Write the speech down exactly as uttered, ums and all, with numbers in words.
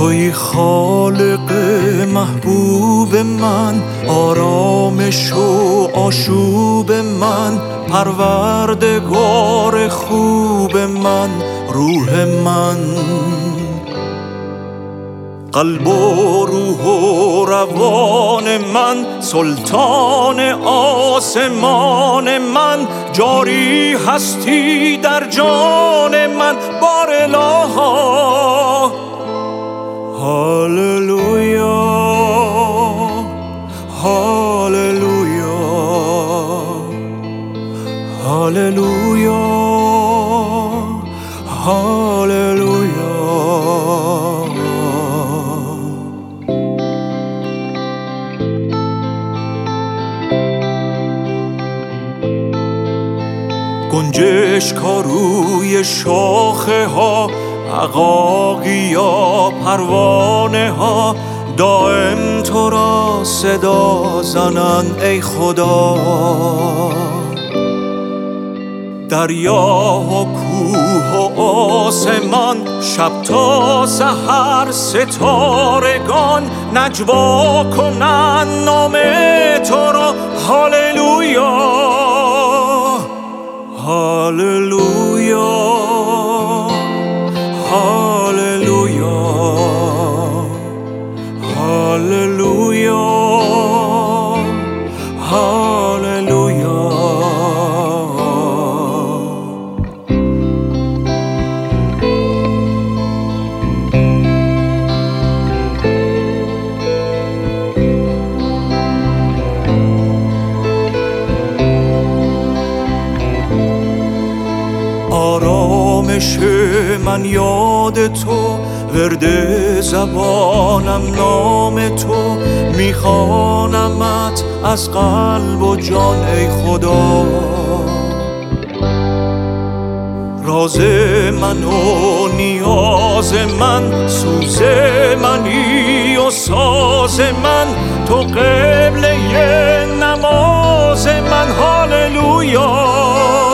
توی خالق محبوب من، آرامش و آشوب من، پروردگار خوب من، روح من، قلب و روح و روان من، سلطان آسمان من، جاری هستی در جان من، بار الها. هاللویا هاللویا هاللویا هاللویا. گنجشک ها روی شاخه ها، عقاقی یا پروانه ها، دائم تو را صدا زنن ای خدا. دریا و کوه و آسمان، شب تا سحر ستارگان، نجوا کنن نام تو را. هاللویا هاللویا هاللویا هاللویا هاللویا. آرامش من یاد تو، ورد زبانم نام تو، میخوانمت از قلب و جان ای خدا. راز من و نیاز من، سوز منی و ساز من، تو قبله نماز من. هاللویا